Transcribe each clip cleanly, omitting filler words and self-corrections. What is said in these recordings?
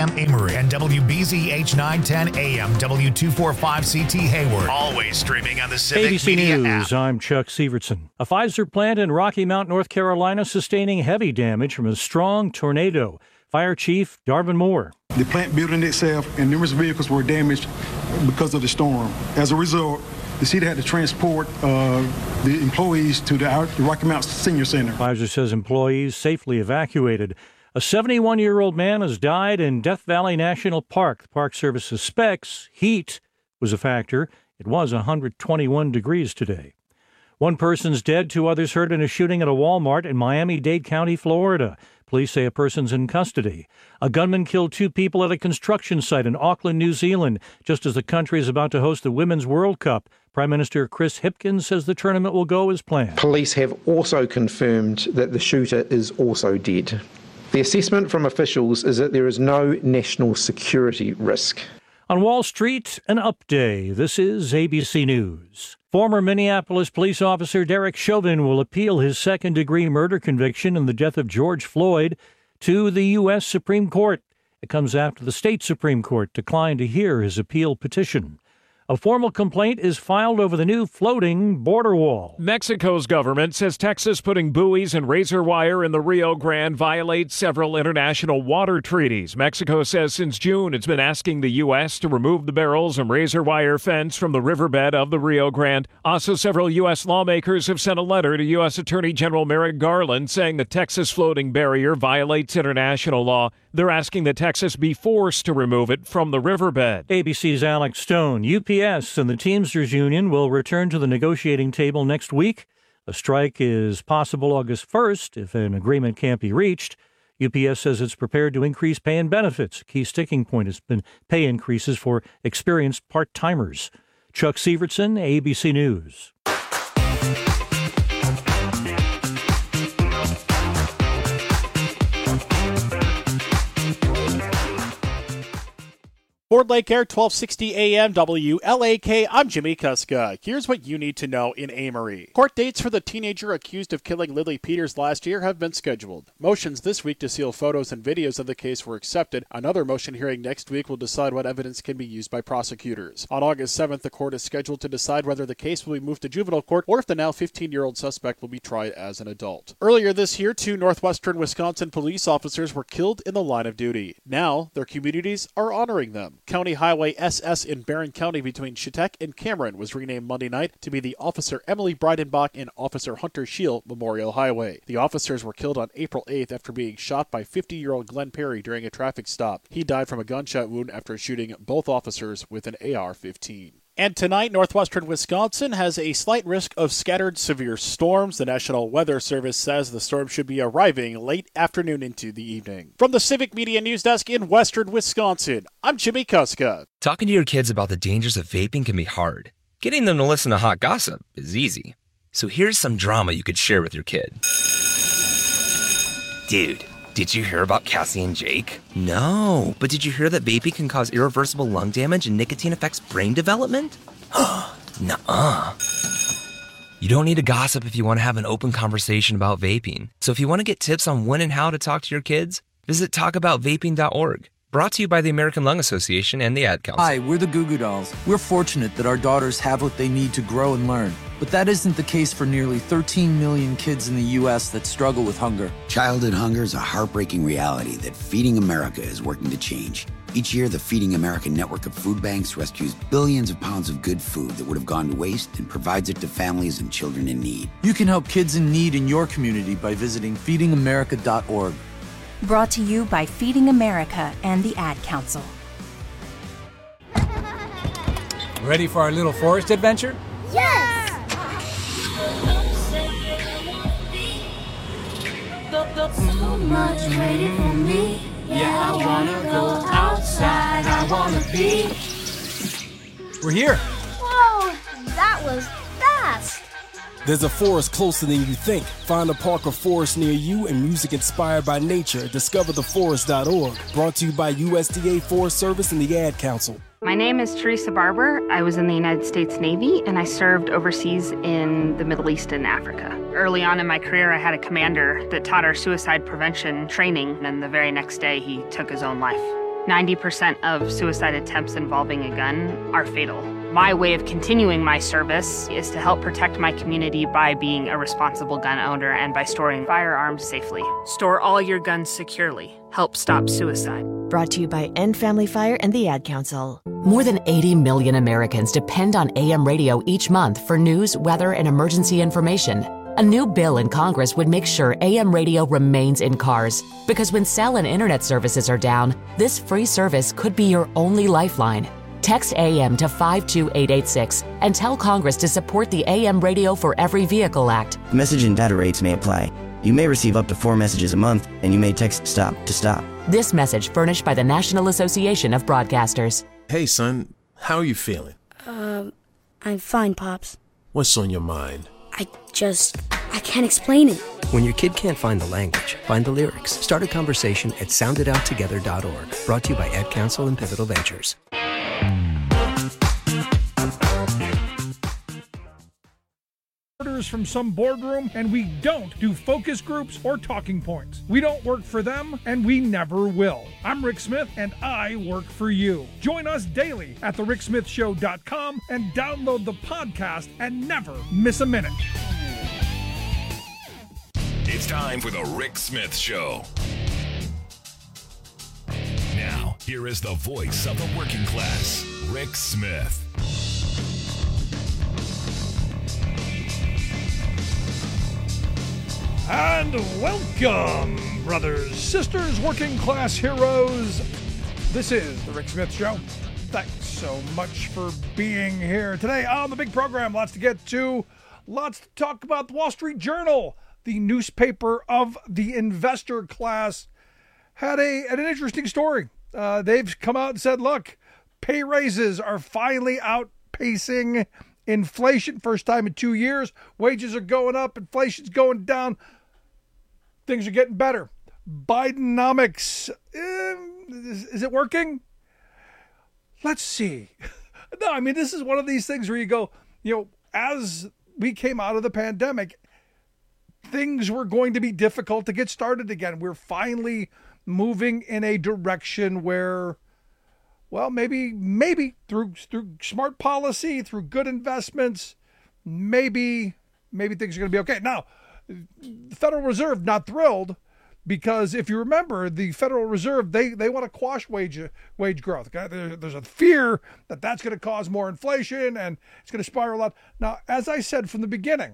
FM Amory and WBZH 910 AM W245CT Hayward. Always streaming on the Civic ABC Media News, app. I'm Chuck Severson. A Pfizer plant in Rocky Mount, North Carolina, sustaining heavy damage from a strong tornado. Fire Chief Darvin Moore. The plant building itself and numerous vehicles were damaged because of the storm. As a result, the city had to transport the employees to the Rocky Mount Senior Center. Pfizer says employees safely evacuated. A 71-year-old man has died in Death Valley National Park. The Park Service suspects heat was a factor. It was 121 degrees today. One person's dead, 2 others hurt in a shooting at a Walmart in Miami-Dade County, Florida. Police say a person's in custody. A gunman killed 2 people at a construction site in Auckland, New Zealand, just as the country is about to host the Women's World Cup. Prime Minister Chris Hipkins says the tournament will go as planned. Police have also confirmed that the shooter is also dead. The assessment from officials is that there is no national security risk. On Wall Street, an up day. This is ABC News. Former Minneapolis police officer Derek Chauvin will appeal his second-degree murder conviction in the death of George Floyd to the U.S. Supreme Court. It comes after the state Supreme Court declined to hear his appeal petition. A formal complaint is filed over the new floating border wall. Mexico's government says Texas putting buoys and razor wire in the Rio Grande violates several international water treaties. Mexico says since June it's been asking the U.S. to remove the barrels and razor wire fence from the riverbed of the Rio Grande. Also, several U.S. lawmakers have sent a letter to U.S. Attorney General Merrick Garland saying the Texas floating barrier violates international law. They're asking that Texas be forced to remove it from the riverbed. ABC's Alex Stone. UPS and the Teamsters Union will return to the negotiating table next week. A strike is possible August 1st if an agreement can't be reached. UPS says it's prepared to increase pay and benefits. A key sticking point has been pay increases for experienced part-timers. Chuck Severson, ABC News. Ford Lake Air, 1260 AM, WLAK. I'm Jimmy Kuska. Here's what you need to know in Amory. Court dates for the teenager accused of killing Lily Peters last year have been scheduled. Motions this week to seal photos and videos of the case were accepted. Another motion hearing next week will decide what evidence can be used by prosecutors. On August 7th, the court is scheduled to decide whether the case will be moved to juvenile court or if the now 15-year-old suspect will be tried as an adult. Earlier this year, 2 northwestern Wisconsin police officers were killed in the line of duty. Now, their communities are honoring them. County Highway SS in Barron County between Chetek and Cameron was renamed Monday night to be the Officer Emily Breidenbach and Officer Hunter Scheel Memorial Highway. The officers were killed on April 8th after being shot by 50-year-old Glenn Perry during a traffic stop. He died from a gunshot wound after shooting both officers with an AR-15. And tonight, northwestern Wisconsin has a slight risk of scattered severe storms. The National Weather Service says the storm should be arriving late afternoon into the evening. From the Civic Media News Desk in western Wisconsin, I'm Jimmy Kuska. Talking to your kids about the dangers of vaping can be hard. Getting them to listen to hot gossip is easy. So here's some drama you could share with your kid. Dude, did you hear about Cassie and Jake? No, but did you hear that vaping can cause irreversible lung damage and nicotine affects brain development? Nuh-uh. You don't need to gossip if you want to have an open conversation about vaping. So if you want to get tips on when and how to talk to your kids, visit talkaboutvaping.org. Brought to you by the American Lung Association and the Ad Council. Hi, we're the Goo Goo Dolls. We're fortunate that our daughters have what they need to grow and learn. But that isn't the case for nearly 13 million kids in the U.S. that struggle with hunger. Childhood hunger is a heartbreaking reality that Feeding America is working to change. Each year, the Feeding America network of food banks rescues billions of pounds of good food that would have gone to waste and provides it to families and children in need. You can help kids in need in your community by visiting feedingamerica.org. Brought to you by Feeding America and the Ad Council. Ready for our little forest adventure? Yes! So much waiting for me. Yeah, I wanna go outside. I wanna be. We're here. Whoa, that was fast. There's a forest closer than you think. Find a park or forest near you and music inspired by nature. DiscoverTheForest.org. Brought to you by USDA Forest Service and the Ad Council. My name is Teresa Barber. I was in the United States Navy, and I served overseas in the Middle East and Africa. Early on in my career, I had a commander that taught our suicide prevention training, and the very next day, he took his own life. 90% of suicide attempts involving a gun are fatal. My way of continuing my service is to help protect my community by being a responsible gun owner and by storing firearms safely. Store all your guns securely. Help stop suicide. Brought to you by End Family Fire and the Ad Council. More than 80 million Americans depend on AM radio each month for news, weather, and emergency information. A new bill in Congress would make sure AM radio remains in cars. Because when cell and internet services are down, this free service could be your only lifeline. Text AM to 52886 and tell Congress to support the AM Radio for Every Vehicle Act. Message and data rates may apply. You may receive up to 4 messages a month, and you may text STOP to stop. This message furnished by the National Association of Broadcasters. Hey, son, how are you feeling? I'm fine, Pops. What's on your mind? I can't explain it. When your kid can't find the language, find the lyrics. Start a conversation at sounditouttogether.org. Brought to you by Ad Council and Pivotal Ventures. Orders from some boardroom, and we don't do focus groups or talking points. We don't work for them, and we never will. I'm Rick Smith, and I work for you. Join us daily at thericksmithshow.com and download the podcast and never miss a minute. It's time for the Rick Smith Show. Now, here is the voice of the working class, Rick Smith. And welcome, brothers, sisters, working class heroes. This is the Rick Smith Show. Thanks so much for being here today on the big program. Lots to get to. Lots to talk about. The Wall Street Journal, the newspaper of the investor class, had an interesting story. They've come out and said, look, pay raises are finally outpacing inflation. First time in 2 years. Wages are going up. Inflation's going down. Things are getting better. Bidenomics. Is it working? Let's see. No, I mean, this is one of these things where you go, as we came out of the pandemic, things were going to be difficult to get started again. We're finally moving in a direction where, well, maybe through smart policy, through good investments, maybe things are going to be okay. Now, the Federal Reserve not thrilled because if you remember, the Federal Reserve, they want to quash wage growth. There's a fear that that's going to cause more inflation and it's going to spiral out. Now, as I said from the beginning,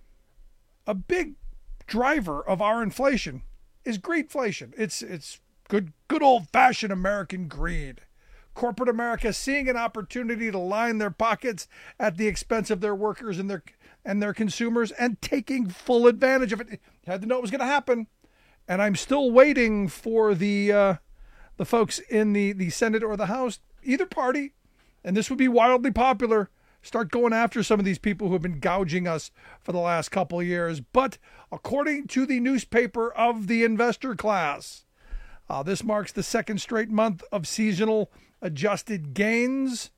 a big driver of our inflation is greedflation. It's good old-fashioned American greed. Corporate America seeing an opportunity to line their pockets at the expense of their workers and their consumers and taking full advantage of it. Had to know it was going to happen. And I'm still waiting for the folks in the Senate or the House, either party, and this would be wildly popular, start going after some of these people who have been gouging us for the last couple of years. But according to the newspaper of the investor class, this marks the second straight month of seasonal adjusted gains.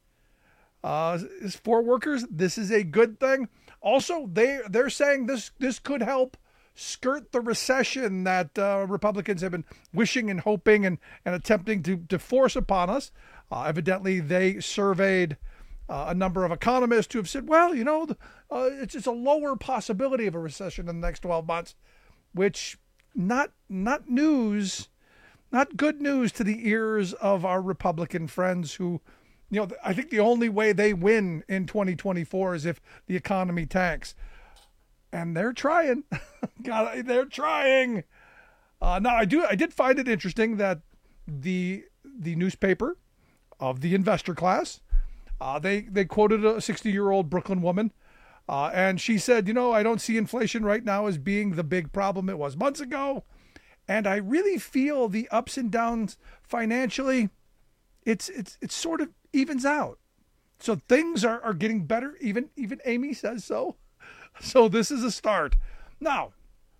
For workers, this is a good thing. Also, they're saying this could help skirt the recession that Republicans have been wishing and hoping and attempting to force upon us. Evidently, they surveyed a number of economists who have said, well, it's a lower possibility of a recession in the next 12 months, which not news, not good news to the ears of our Republican friends who, I think the only way they win in 2024 is if the economy tanks. And they're trying. God, they're trying. Now, I did find it interesting that the newspaper of the investor class, they quoted a 60-year-old Brooklyn woman, and she said, I don't see inflation right now as being the big problem it was months ago, and I really feel the ups and downs financially, it's sort of evens out. So things are getting better. Even Amy says so. So this is a start. Now,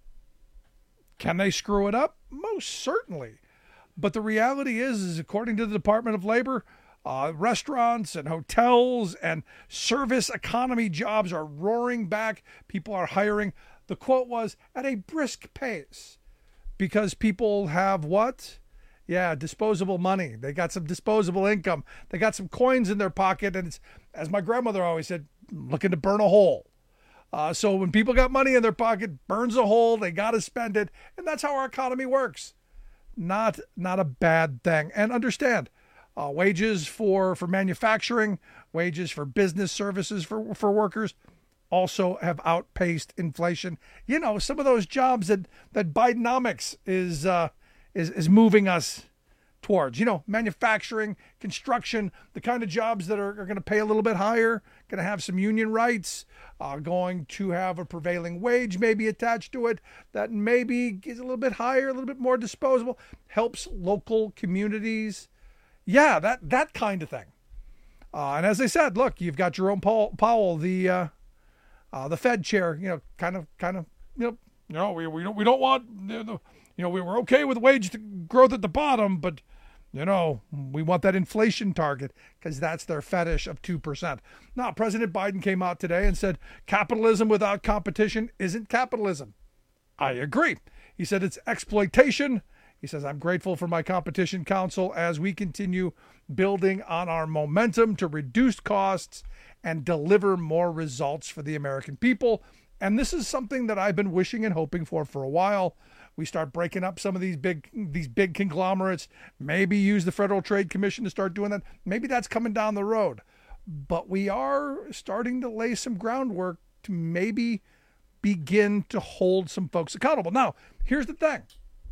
can they screw it up? Most certainly. But the reality is according to the Department of Labor, restaurants and hotels and service economy jobs are roaring back. People are hiring. The quote was, at a brisk pace. Because people have what? Yeah, disposable money. They got some disposable income. They got some coins in their pocket, and it's, as my grandmother always said, looking to burn a hole. So when people got money in their pocket, burns a hole, they got to spend it, and that's how our economy works. Not a bad thing. And understand, wages for manufacturing, wages for business services for workers also have outpaced inflation. You know, some of those jobs that Bidenomics is moving us towards, you know, manufacturing, construction, the kind of jobs that are going to pay a little bit higher, going to have some union rights, going to have a prevailing wage maybe attached to it that maybe is a little bit higher, a little bit more disposable, helps local communities. Yeah, that kind of thing. And as I said, look, you've got Jerome Powell, the Fed chair, you know, kind of, we don't want, we were okay with wage growth at the bottom, but, you know, we want that inflation target because that's their fetish of 2%. Now, President Biden came out today and said capitalism without competition isn't capitalism. I agree. He said it's exploitation. He says, I'm grateful for my competition council as we continue building on our momentum to reduce costs and deliver more results for the American people. And this is something that I've been wishing and hoping for a while. We start breaking up some of these big conglomerates, maybe use the Federal Trade Commission to start doing that. Maybe that's coming down the road. But we are starting to lay some groundwork to maybe begin to hold some folks accountable. Now, here's the thing.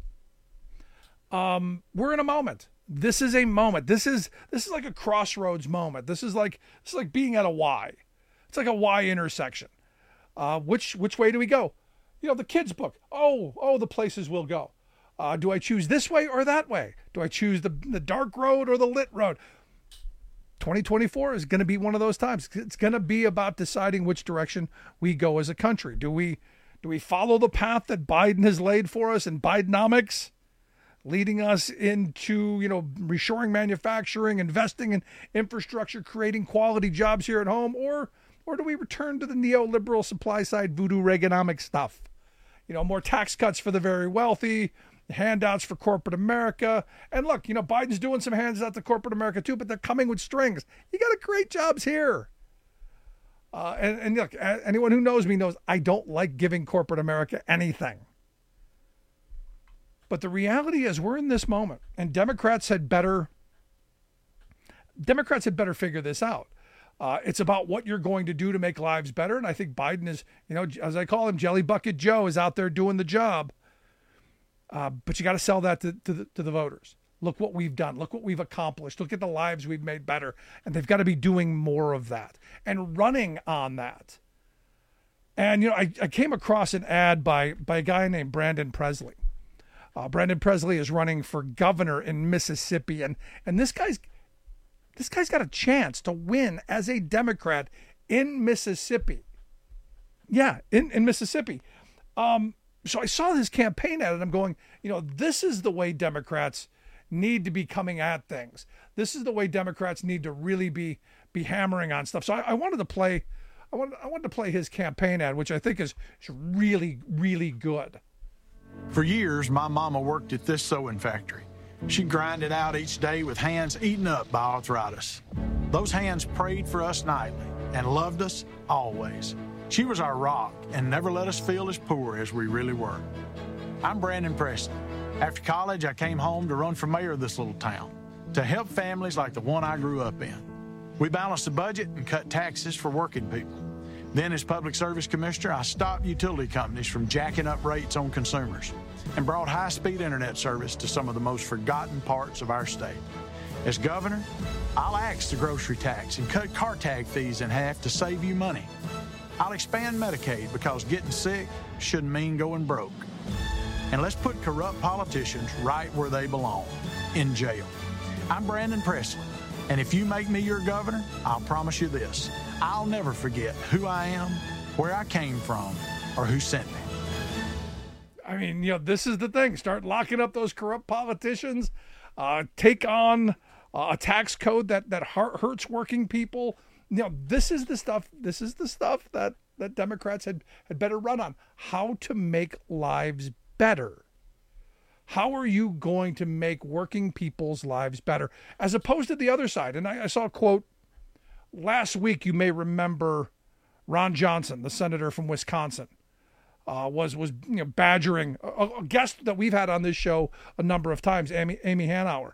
We're in a moment. This is a moment. This is like a crossroads moment. This is like being at a Y. It's like a Y intersection. Which way do we go? You know, the kids' book. Oh, the places we'll go. Do I choose this way or that way? Do I choose the dark road or the lit road? 2024 is going to be one of those times. It's going to be about deciding which direction we go as a country. Do we follow the path that Biden has laid for us in Bidenomics, leading us into, you know, reshoring manufacturing, investing in infrastructure, creating quality jobs here at home, or do we return to the neoliberal supply side voodoo Reaganomics stuff? You know, more tax cuts for the very wealthy, handouts for corporate America. And look, you know, Biden's doing some handouts to corporate America too, but they're coming with strings. You got to create jobs here. And look, anyone who knows me knows I don't like giving corporate America anything. But the reality is we're in this moment, and Democrats had better figure this out. It's about what you're going to do to make lives better. And I think Biden is, you know, as I call him, Jelly Bucket Joe is out there doing the job. But you got to sell that to the voters. Look what we've done. Look what we've accomplished. Look at the lives we've made better. And they've got to be doing more of that and running on that. And, you know, I came across an ad by a guy named Brandon Presley. Brandon Presley is running for governor in Mississippi. And this guy's got a chance to win as a Democrat in Mississippi. Yeah, in Mississippi. So I saw this campaign ad and I'm going, you know, this is the way Democrats need to be coming at things. This is the way Democrats need to really be hammering on stuff. So I wanted to play his campaign ad, which I think is really, really good. For years, my mama worked at this sewing factory. She grinded out each day with hands eaten up by arthritis. Those hands prayed for us nightly and loved us always. She was our rock and never let us feel as poor as we really were. I'm Brandon Preston. After college, I came home to run for mayor of this little town, to help families like the one I grew up in. We balanced the budget and cut taxes for working people. Then as Public Service Commissioner, I stopped utility companies from jacking up rates on consumers and brought high-speed internet service to some of the most forgotten parts of our state. As governor, I'll axe the grocery tax and cut car tag fees in half to save you money. I'll expand Medicaid because getting sick shouldn't mean going broke. And let's put corrupt politicians right where they belong, in jail. I'm Brandon Presley, and if you make me your governor, I'll promise you this. I'll never forget who I am, where I came from, or who sent me. I mean, you know, this is the thing. Start locking up those corrupt politicians. Take on a tax code that hurts working people. You know, this is the stuff that Democrats had better run on. How to make lives better. How are you going to make working people's lives better, as opposed to the other side? And I saw a quote last week. You may remember Ron Johnson, the senator from Wisconsin, was badgering a guest that we've had on this show a number of times, Amy Hanauer.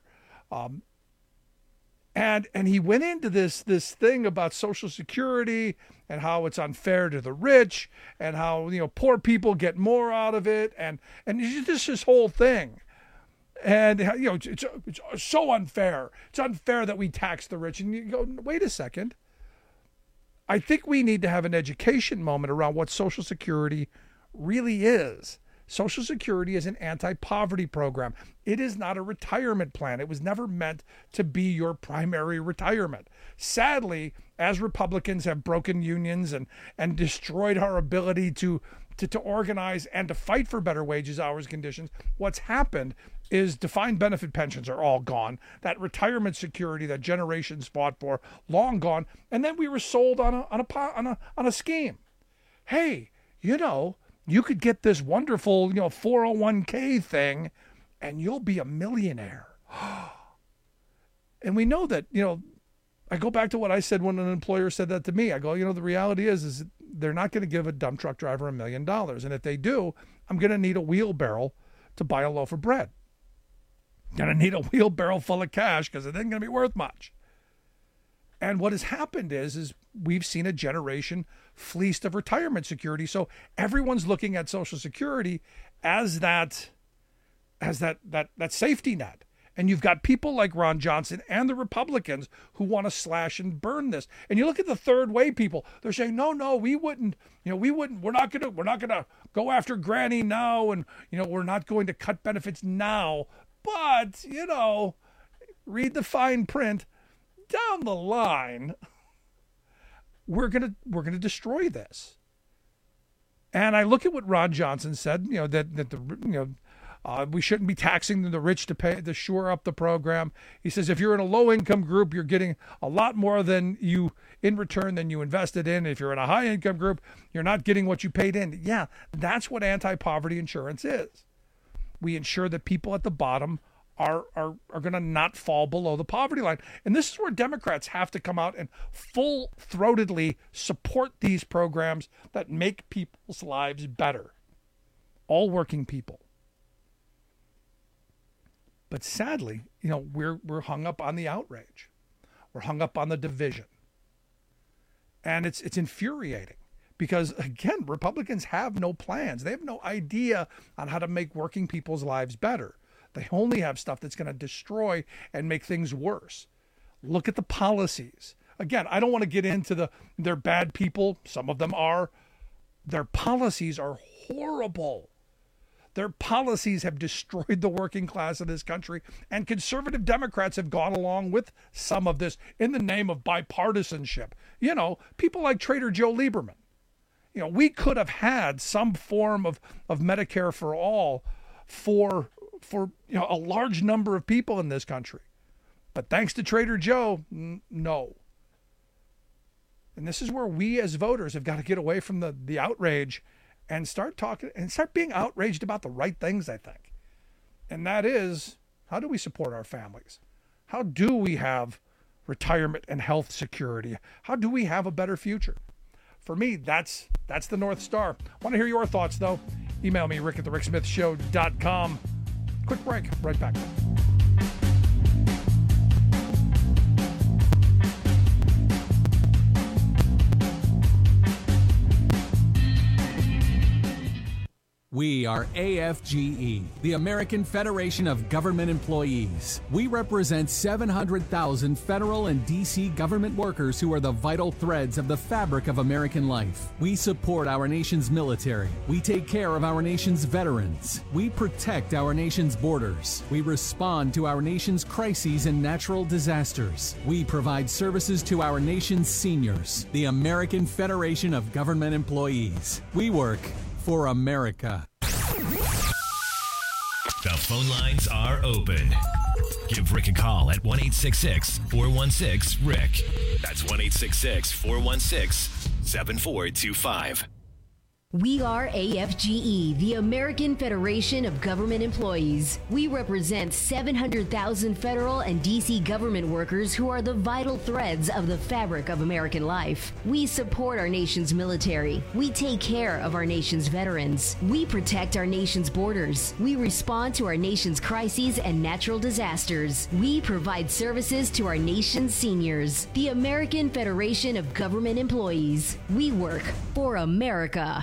And he went into this thing about Social Security and how it's unfair to the rich and how poor people get more out of it and just this whole thing. And it's so unfair. It's unfair that we tax the rich. And you go, wait a second. I think we need to have an education moment around what Social Security really is. Social Security is an anti-poverty program. It is not a retirement plan. It was never meant to be your primary retirement. Sadly, as Republicans have broken unions and destroyed our ability to organize and to fight for better wages, hours, conditions, what's happened is defined benefit pensions are all gone. That retirement security that generations fought for, long gone. And then we were sold on a scheme. Hey, you could get this wonderful, 401k thing and you'll be a millionaire. And we know that, I go back to what I said when an employer said that to me. I go, the reality is they're not going to give a dump truck driver $1 million. And if they do, I'm going to need a wheelbarrow to buy a loaf of bread. I'm going to need a wheelbarrow full of cash because it isn't going to be worth much. And what has happened is we've seen a generation fleeced of retirement security. So everyone's looking at Social Security as that safety net. And you've got people like Ron Johnson and the Republicans who want to slash and burn this. And you look at the third way people, they're saying, no, we wouldn't, we're not going to go after Granny now. And, we're not going to cut benefits now. But, read the fine print. Down the line, we're gonna destroy this. And I look at what Ron Johnson said, we shouldn't be taxing the rich to shore up the program. He says if you're in a low income group, you're getting a lot more than you in return than you invested in. If you're in a high income group, you're not getting what you paid in. Yeah, that's what anti-poverty insurance is. We ensure that people at the bottom are going to not fall below the poverty line. And this is where Democrats have to come out and full-throatedly support these programs that make people's lives better. All working people. But sadly, we're hung up on the outrage. We're hung up on the division. And it's infuriating because, again, Republicans have no plans. They have no idea on how to make working people's lives better. They only have stuff that's going to destroy and make things worse. Look at the policies. Again, I don't want to get into they're bad people. Some of them are. Their policies are horrible. Their policies have destroyed the working class of this country, and conservative Democrats have gone along with some of this in the name of bipartisanship. People like Trader Joe Lieberman. We could have had some form of Medicare for all for a large number of people in this country. But thanks to Trader Joe, no. And this is where we as voters have got to get away from the outrage and start talking and start being outraged about the right things, I think. And that is, how do we support our families? How do we have retirement and health security? How do we have a better future? For me, that's the North Star. Want to hear your thoughts, though? Email me, rick@thericksmithshow.com. Quick break. Right back. We are AFGE, the American Federation of Government Employees. We represent 700,000 federal and D.C. government workers who are the vital threads of the fabric of American life. We support our nation's military. We take care of our nation's veterans. We protect our nation's borders. We respond to our nation's crises and natural disasters. We provide services to our nation's seniors. The American Federation of Government Employees. We work for America. The phone lines are open. Give Rick a call at 1-866-416-RICK. That's 1-866-416-7425. We are AFGE, the American Federation of Government Employees. We represent 700,000 federal and D.C. government workers who are the vital threads of the fabric of American life. We support our nation's military. We take care of our nation's veterans. We protect our nation's borders. We respond to our nation's crises and natural disasters. We provide services to our nation's seniors. The American Federation of Government Employees. We work for America.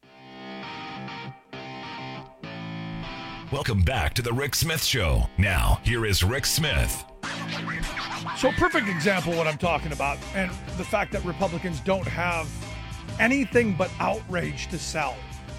Welcome back to the Rick Smith Show. Now, here is Rick Smith. So, perfect example of what I'm talking about, and the fact that Republicans don't have anything but outrage to sell.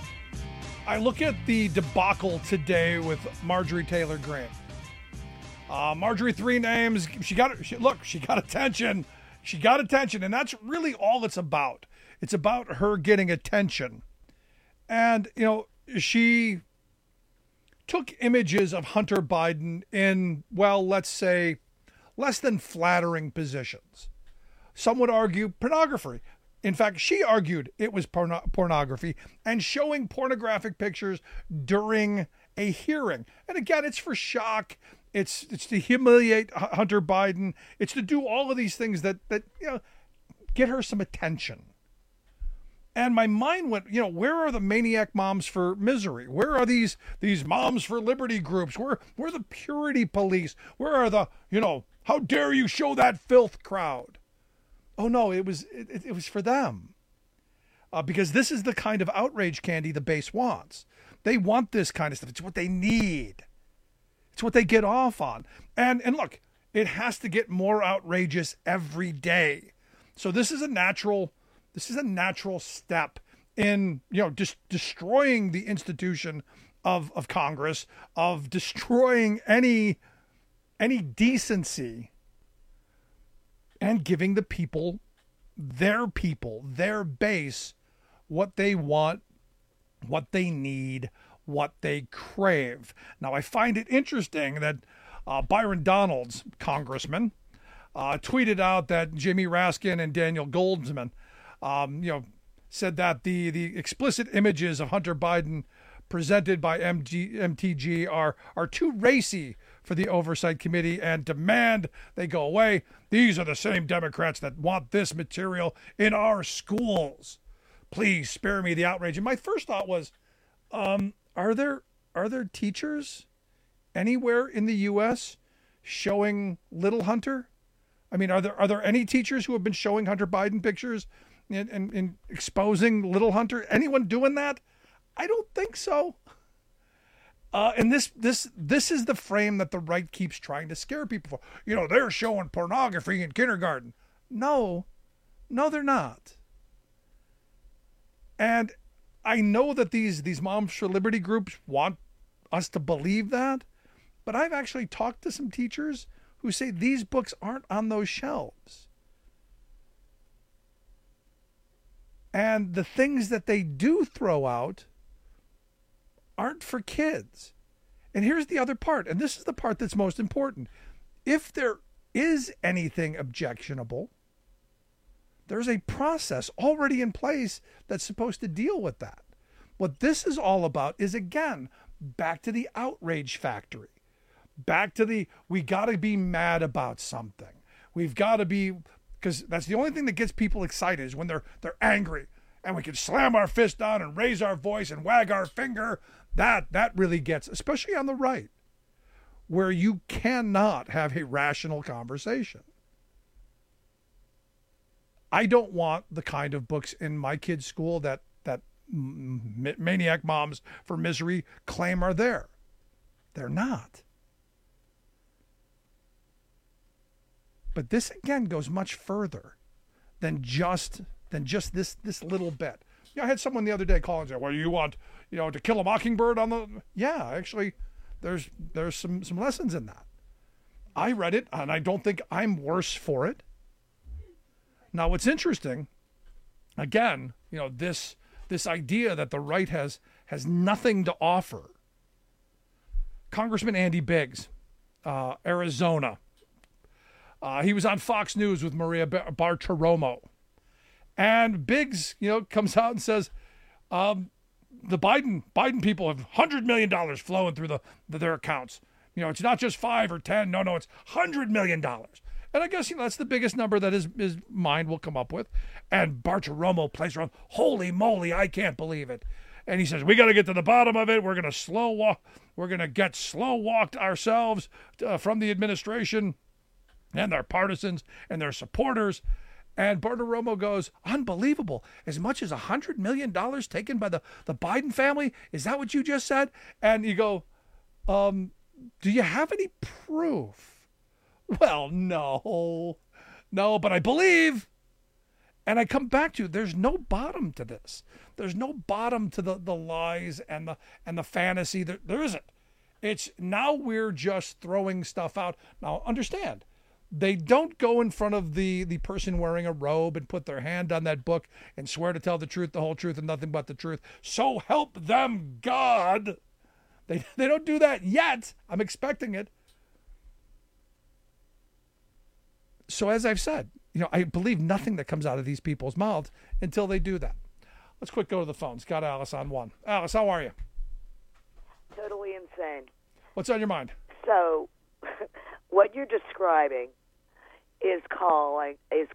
I look at the debacle today with Marjorie Taylor Greene. Marjorie, 3 names. She got attention. She got attention, and that's really all it's about. It's about her getting attention. And, she took images of Hunter Biden in, well, let's say, less than flattering positions. Some would argue pornography. In fact, she argued it was pornography and showing pornographic pictures during a hearing. And again, it's for shock. It's to humiliate Hunter Biden. It's to do all of these things that get her some attention. And my mind went, where are the maniac moms for misery? Where are these moms for liberty groups? Where are the purity police? Where are the, how dare you show that filth crowd? Oh no, it was for them. Because this is the kind of outrage candy the base wants. They want this kind of stuff. It's what they need. It's what they get off on. And look, it has to get more outrageous every day. So this is a natural step in, just destroying the institution of Congress, of destroying any decency, and giving the people, their base, what they want, what they need, what they crave. Now, I find it interesting that Byron Donalds, congressman, tweeted out that Jimmy Raskin and Daniel Goldsman said that the explicit images of Hunter Biden presented by MTG are too racy for the Oversight Committee and demand they go away. These are the same Democrats that want this material in our schools. Please spare me the outrage. And my first thought was, are there teachers anywhere in the U.S. showing little Hunter? I mean, are there any teachers who have been showing Hunter Biden pictures and exposing little Hunter? Anyone doing that? I don't think so. And this is the frame that the right keeps trying to scare people for. They're showing pornography in kindergarten. No, they're not. And I know that these Moms for Liberty groups want us to believe that, but I've actually talked to some teachers who say these books aren't on those shelves. And the things that they do throw out aren't for kids. And here's the other part, and this is the part that's most important. If there is anything objectionable, there's a process already in place that's supposed to deal with that. What this is all about is, again, back to the outrage factory. Back to we got to be mad about something. We've got to be, because that's the only thing that gets people excited is when they're angry. And we can slam our fist down and raise our voice and wag our finger. That really gets, especially on the right, where you cannot have a rational conversation. I don't want the kind of books in my kids' school that maniac moms for misery claim are there. They're not. But this again goes much further than just this little bit. I had someone the other day call and say, "Well, you want, To Kill a Mockingbird on the?" Yeah, actually, there's some lessons in that. I read it, and I don't think I'm worse for it. Now, what's interesting, again, this idea that the right has nothing to offer. Congressman Andy Biggs, Arizona. He was on Fox News with Maria Bartiromo. And Biggs, comes out and says, The Biden people have $100 million flowing through their accounts. You know, it's not just 5 or 10. No, it's $100 million. And I guess, you know, that's the biggest number that his mind will come up with. And Bartiromo plays around. Holy moly, I can't believe it. And he says, we got to get to the bottom of it. We're going to slow walk. We're going to get slow walked ourselves from the administration and their partisans and their supporters. And Bartiromo goes, unbelievable. As much as $100 million taken by the Biden family? Is that what you just said? And you go, do you have any proof? Well, no, but I believe. And I come back to, there's no bottom to this. There's no bottom to the lies and the fantasy. There isn't. It's now we're just throwing stuff out. Now, understand, they don't go in front of the person wearing a robe and put their hand on that book and swear to tell the truth, the whole truth, and nothing but the truth. So help them God. They don't do that yet. I'm expecting it. So as I've said, you know, I believe nothing that comes out of these people's mouths until they do that. Let's quick go to the phones. Got Alice on one. Alice, how are you? Totally insane. What's on your mind? So, what you're describing is called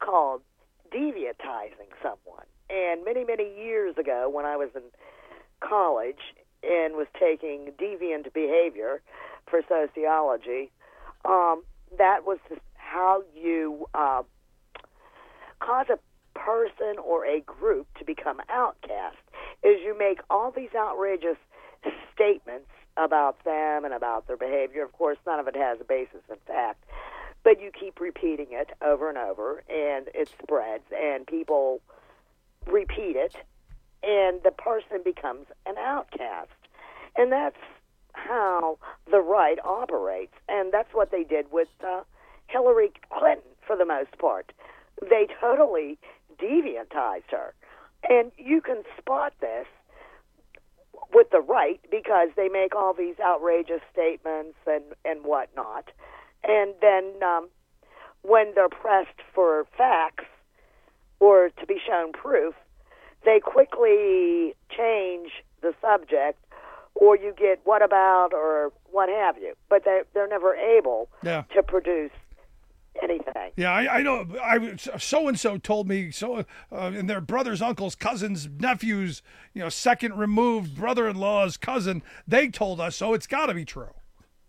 deviantizing someone. And many, many years ago, when I was in college and was taking deviant behavior for sociology, that was how you cause a person or a group to become outcast, is you make all these outrageous statements about them and about their behavior. Of course, none of it has a basis in fact, but you keep repeating it over and over, and it spreads, and people repeat it, and the person becomes an outcast. And that's how the right operates, and that's what they did with Hillary Clinton for the most part. They totally deviantized her. And you can spot this with the right because they make all these outrageous statements and whatnot. And then when they're pressed for facts or to be shown proof, they quickly change the subject, or you get what about or what have you. But they're never able to produce anything. Yeah, I know. So-and-so told me, and their brothers, uncles, cousins, nephews, you know, second removed brother-in-law's cousin, they told us, so it's got to be true.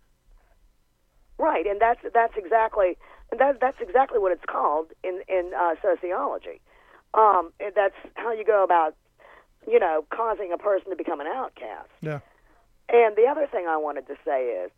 Right, and that's exactly what it's called in sociology. That's how you go about, you know, causing a person to become an outcast. Yeah. And the other thing I wanted to say is,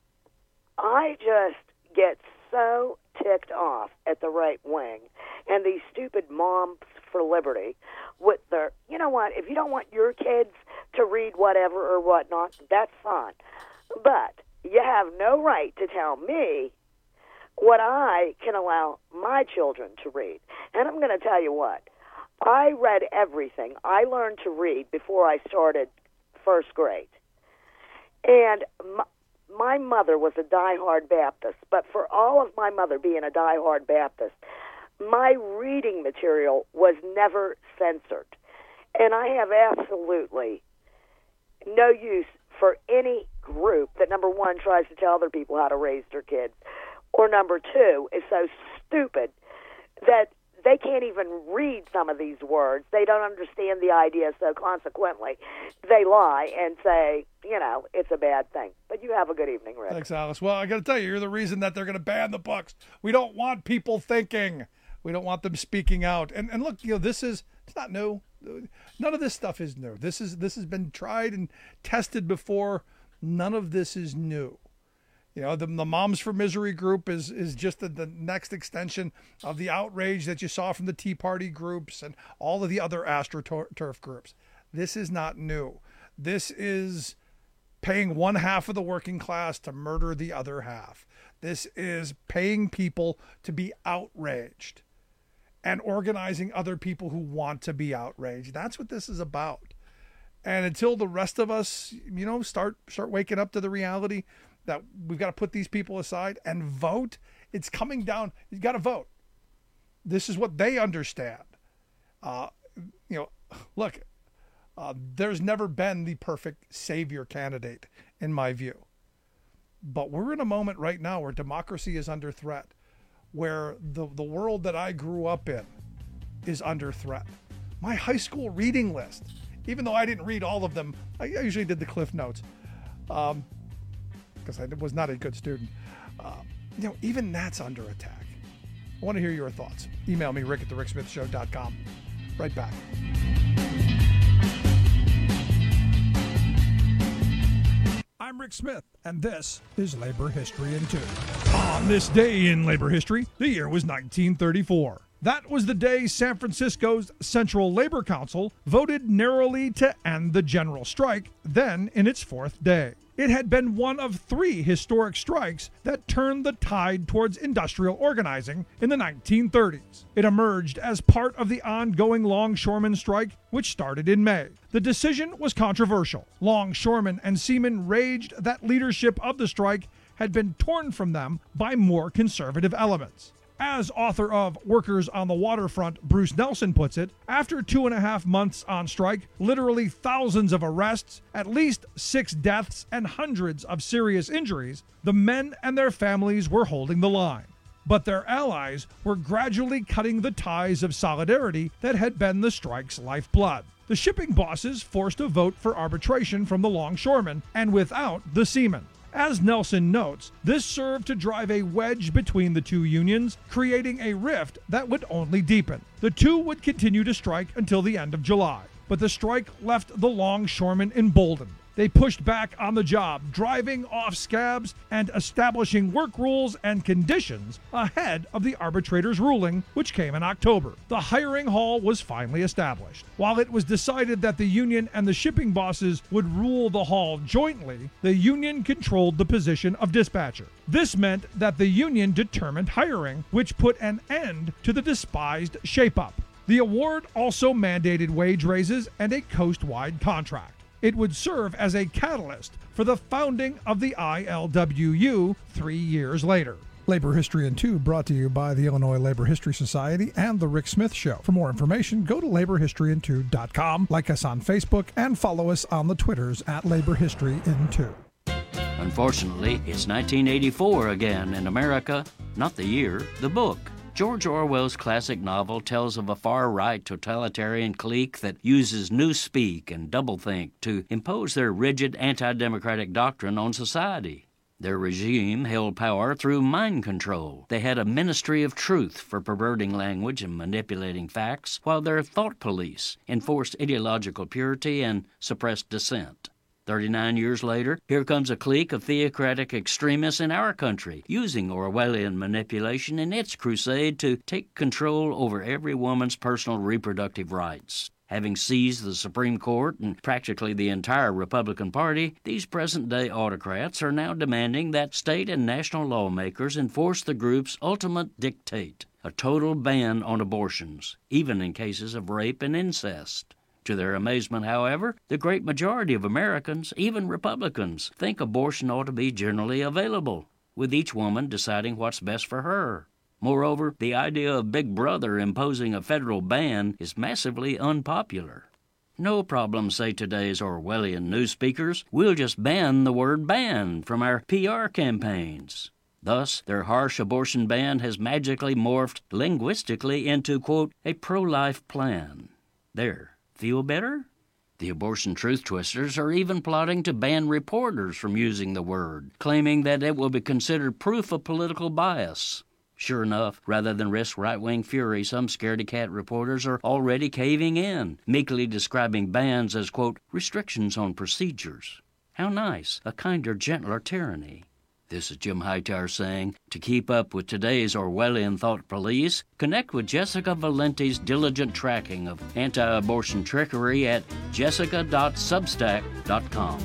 I just get so ticked off at the right wing and these stupid moms for liberty with their, you know what, if you don't want your kids to read whatever or whatnot, that's fine. But you have no right to tell me what I can allow my children to read. And I'm going to tell you what, I read everything. I learned to read before I started first grade. And my mother was a diehard Baptist, but for all of my mother being a diehard Baptist, my reading material was never censored. And I have absolutely no use for any group that, number one, tries to tell other people how to raise their kids, or number two, is so stupid that they can't even read some of these words. They don't understand the idea, so consequently, they lie and say, you know, it's a bad thing. But you have a good evening, Rick. Thanks, Alice. Well, I got to tell you, you're the reason that they're going to ban the books. We don't want people thinking. We don't want them speaking out. And look, you know, it's not new. None of this stuff is new. This has been tried and tested before. None of this is new. You know, the Moms for Misery group is just the next extension of the outrage that you saw from the Tea Party groups and all of the other AstroTurf groups. This is not new. This is paying one half of the working class to murder the other half. This is paying people to be outraged and organizing other people who want to be outraged. That's what this is about. And until the rest of us, you know, start waking up to the reality that we've got to put these people aside and vote, it's coming down. You've got to vote. This is what they understand. You know, look, There's never been the perfect savior candidate, in my view. But we're in a moment right now where democracy is under threat, where the world that I grew up in is under threat. My high school reading list, even though I didn't read all of them, I usually did the Cliff Notes because I was not a good student. Even that's under attack. I want to hear your thoughts. Email me, rick@thericksmithshow.com. Right back. I'm Rick Smith, and this is Labor History in 2. On this day in labor history, the year was 1934. That was the day San Francisco's Central Labor Council voted narrowly to end the general strike, then in its 4th day. It had been one of 3 historic strikes that turned the tide towards industrial organizing in the 1930s. It emerged as part of the ongoing longshoremen strike, which started in May. The decision was controversial. Longshoremen and seamen raged that leadership of the strike had been torn from them by more conservative elements. As author of Workers on the Waterfront, Bruce Nelson puts it, after 2.5 months on strike, literally thousands of arrests, at least 6 deaths, and hundreds of serious injuries, the men and their families were holding the line. But their allies were gradually cutting the ties of solidarity that had been the strike's lifeblood. The shipping bosses forced a vote for arbitration from the longshoremen and without the seamen. As Nelson notes, this served to drive a wedge between the 2 unions, creating a rift that would only deepen. The 2 would continue to strike until the end of July, but the strike left the longshoremen emboldened. They pushed back on the job, driving off scabs and establishing work rules and conditions ahead of the arbitrator's ruling, which came in October. The hiring hall was finally established. While it was decided that the union and the shipping bosses would rule the hall jointly, the union controlled the position of dispatcher. This meant that the union determined hiring, which put an end to the despised shape-up. The award also mandated wage raises and a coast-wide contract. It would serve as a catalyst for the founding of the ILWU 3 years later. Labor History in 2 brought to you by the Illinois Labor History Society and The Rick Smith Show. For more information, go to laborhistoryin2.com, like us on Facebook, and follow us on the Twitters @LaborHistoryIn2. Unfortunately, it's 1984 again in America, not the year, the book. George Orwell's classic novel tells of a far-right totalitarian clique that uses newspeak and doublethink to impose their rigid anti-democratic doctrine on society. Their regime held power through mind control. They had a ministry of truth for perverting language and manipulating facts, while their thought police enforced ideological purity and suppressed dissent. 39 years later, here comes a clique of theocratic extremists in our country, using Orwellian manipulation in its crusade to take control over every woman's personal reproductive rights. Having seized the Supreme Court and practically the entire Republican Party, these present-day autocrats are now demanding that state and national lawmakers enforce the group's ultimate dictate, a total ban on abortions, even in cases of rape and incest. To their amazement, however, the great majority of Americans, even Republicans, think abortion ought to be generally available, with each woman deciding what's best for her. Moreover, the idea of Big Brother imposing a federal ban is massively unpopular. No problem, say today's Orwellian newspeakers. We'll just ban the word ban from our PR campaigns. Thus, their harsh abortion ban has magically morphed linguistically into, quote, a pro-life plan. There. Feel better? The abortion truth twisters are even plotting to ban reporters from using the word, claiming that it will be considered proof of political bias. Sure enough, rather than risk right-wing fury, some scaredy-cat reporters are already caving in, meekly describing bans as, quote, restrictions on procedures. How nice, a kinder, gentler tyranny. This is Jim Hightower saying, to keep up with today's Orwellian thought police, connect with Jessica Valenti's diligent tracking of anti-abortion trickery at jessica.substack.com.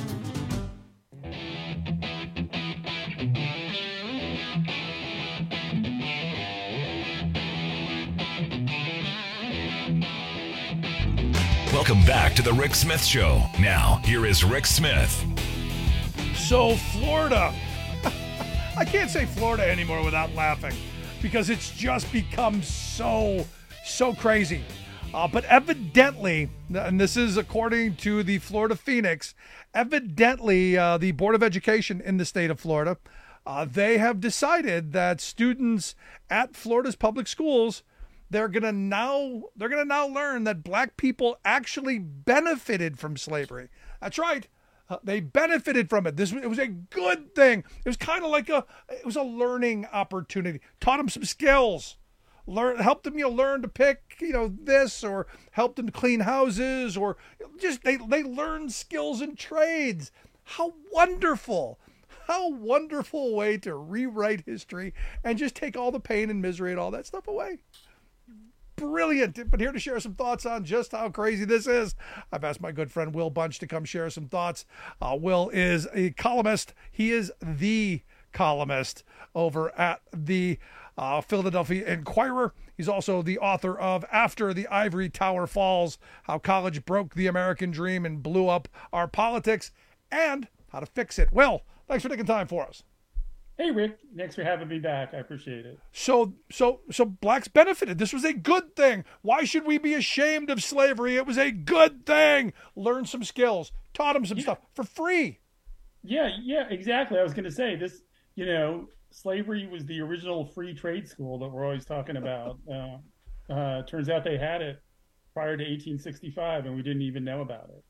Welcome back to the Rick Smith Show. Now, here is Rick Smith. So, Florida. I can't say Florida anymore without laughing because it's just become so crazy. But evidently, and this is according to the Florida Phoenix, evidently the Board of Education in the state of Florida, they have decided that students at Florida's public schools, they're gonna now learn that black people actually benefited from slavery. That's right. They benefited from it. It was a good thing. It was kind of like it was a learning opportunity. Taught them some skills. Helped them, learn to pick, this, or helped them to clean houses, or just they learned skills and trades. How wonderful way to rewrite history and just take all the pain and misery and all that stuff away. Brilliant. But here to share some thoughts on just how crazy this is, I've asked my good friend Will Bunch to come share some thoughts. Will is a columnist. He is the columnist over at the Philadelphia Inquirer. He's also the author of After the Ivory Tower Falls, How College Broke the American Dream and Blew Up Our Politics, and How to Fix It. Will, thanks for taking time for us. Hey, Rick. Thanks for having me back. I appreciate it. So blacks benefited. This was a good thing. Why should we be ashamed of slavery? It was a good thing. Learn some skills. Taught them some stuff for free. Yeah, exactly. I was going to say this, slavery was the original free trade school that we're always talking about. Turns out they had it prior to 1865 and we didn't even know about it.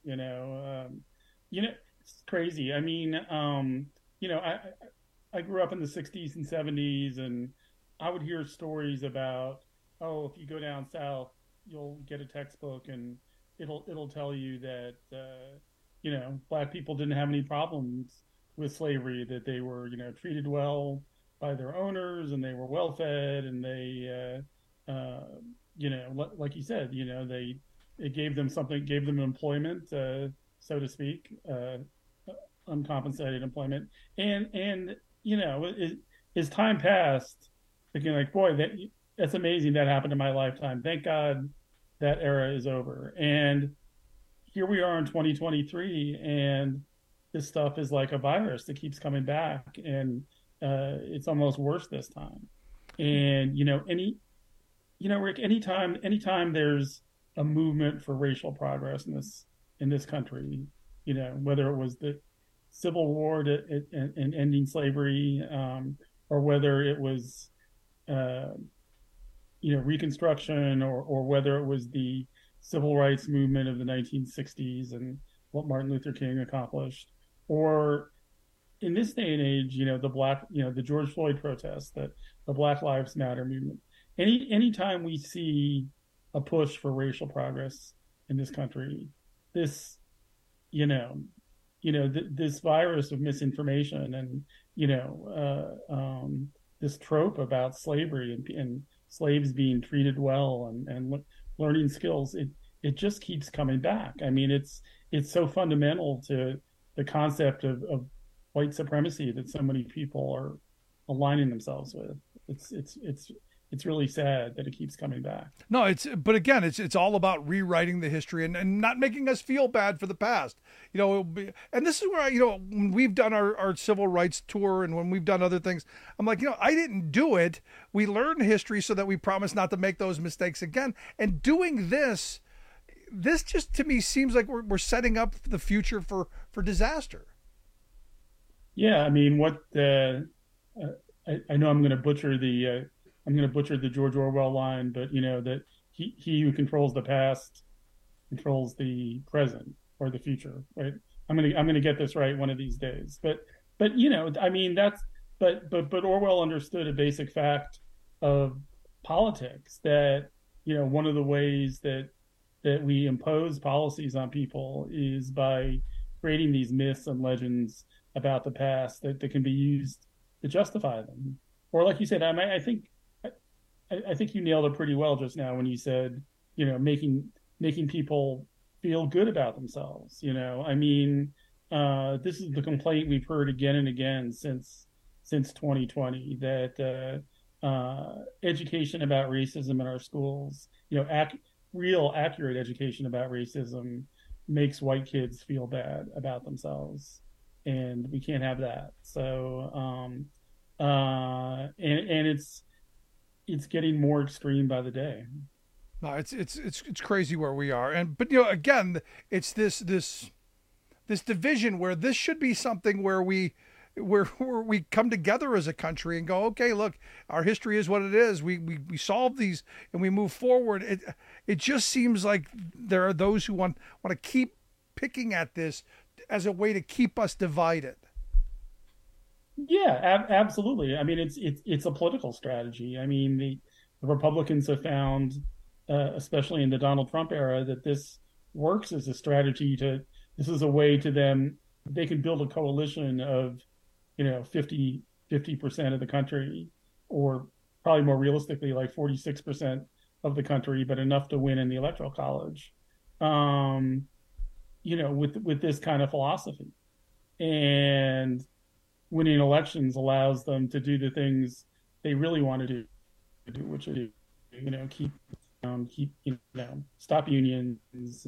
It's crazy. I mean, I grew up in the 60s and 70s, and I would hear stories about, if you go down south, you'll get a textbook and it'll tell you that, black people didn't have any problems with slavery, that they were, treated well by their owners and they were well fed, and they, like you said, it gave them employment, so to speak, uncompensated employment. And as time passed, thinking like, boy, that's amazing that happened in my lifetime. Thank God that era is over. And here we are in 2023, and this stuff is like a virus that keeps coming back, and it's almost worse this time. And Rick, anytime there's a movement for racial progress in this country, whether it was the Civil War and ending slavery, or whether it was, Reconstruction, or whether it was the civil rights movement of the 1960s and what Martin Luther King accomplished, or in this day and age, the George Floyd protests, the Black Lives Matter movement. Anytime we see a push for racial progress in this country, this virus of misinformation and, this trope about slavery and slaves being treated well and learning skills, it just keeps coming back. I mean, it's so fundamental to the concept of white supremacy that so many people are aligning themselves with. It's really sad that it keeps coming back. No, but again, it's all about rewriting the history and not making us feel bad for the past. And this is where when we've done our civil rights tour and when we've done other things, I'm like, I didn't do it. We learned history so that we promise not to make those mistakes again. And doing this just to me seems like we're setting up the future for disaster. Yeah, I mean, I know I'm going to butcher the George Orwell line, but that he who controls the past controls the present or the future, right? I'm gonna get this right one of these days. But I mean but Orwell understood a basic fact of politics, that one of the ways that we impose policies on people is by creating these myths and legends about the past that can be used to justify them. Or like you said, I think you nailed it pretty well just now when you said, making people feel good about themselves. I mean, this is the complaint we've heard again and again since 2020, that education about racism in our schools, real accurate education about racism makes white kids feel bad about themselves, and we can't have that. So, and it's getting more extreme by the day. No, it's crazy where we are, but again, it's this division where this should be something where we come together as a country and go, okay, look, our history is what it is. We solve these and we move forward. It just seems like there are those who want to keep picking at this as a way to keep us divided. Yeah, absolutely. I mean, it's a political strategy. I mean, the Republicans have found, especially in the Donald Trump era, that this works as a strategy this is a way to them, they can build a coalition of, 50% of the country, or probably more realistically, like 46% of the country, but enough to win in the Electoral College, with this kind of philosophy. And winning elections allows them to do the things they really want to do, which is, stop unions.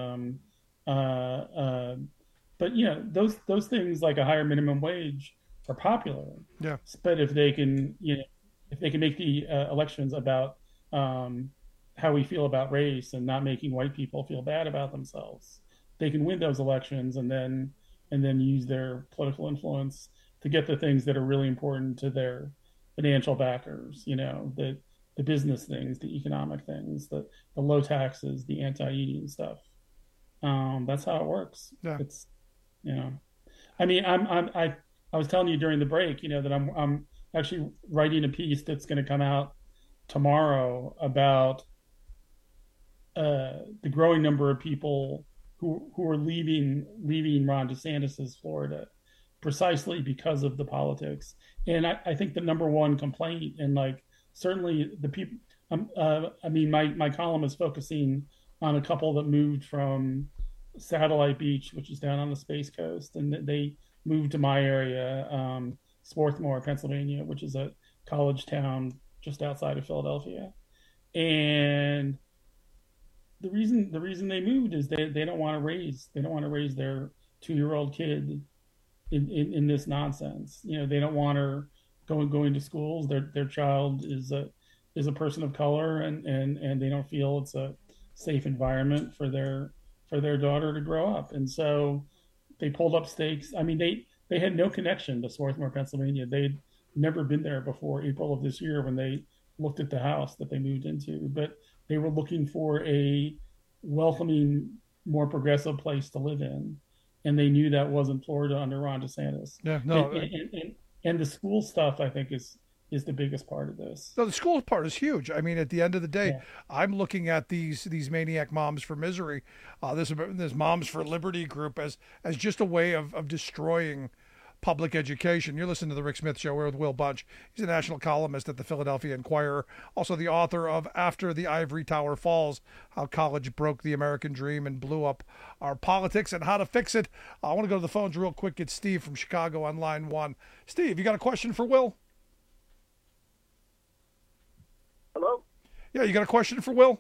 But those things like a higher minimum wage are popular. Yeah. But if they can, make the elections about how we feel about race and not making white people feel bad about themselves, they can win those elections and then use their political influence to get the things that are really important to their financial backers, the business things, the economic things, the low taxes, the anti-union stuff. That's how it works. Yeah. It's, I mean, I was telling you during the break, that I'm actually writing a piece that's going to come out tomorrow about the growing number of people who are leaving Ron DeSantis's Florida precisely because of the politics. And I think the number one complaint, and certainly the people, my column is focusing on a couple that moved from Satellite Beach, which is down on the Space Coast, and they moved to my area, Swarthmore, Pennsylvania, which is a college town just outside of Philadelphia. And the reason they moved is they don't want to raise their 2-year-old kid in this nonsense. They don't want her going to schools. Their child is a person of color, and they don't feel it's a safe environment for their daughter to grow up. And so they pulled up stakes. I mean, they had no connection to Swarthmore, Pennsylvania. They'd never been there before April of this year when they looked at the house that they moved into, but they were looking for a welcoming, more progressive place to live in. And they knew that wasn't Florida under Ron DeSantis. Yeah, no. And the school stuff, I think, is the biggest part of this. No, the school part is huge. I mean, at the end of the day, yeah. I'm looking at these Maniac Moms for Misery, this Moms for Liberty group as just a way of destroying public education. You're listening to the Rick Smith Show. We're with Will Bunch. He's a national columnist at the Philadelphia Inquirer, also the author of After the Ivory Tower Falls, How College Broke the American Dream and Blew Up Our Politics and How to Fix It. I want to go to the phones real quick. It's Steve from Chicago on line 1. Steve, you got a question for Will? Hello? Yeah, you got a question for Will?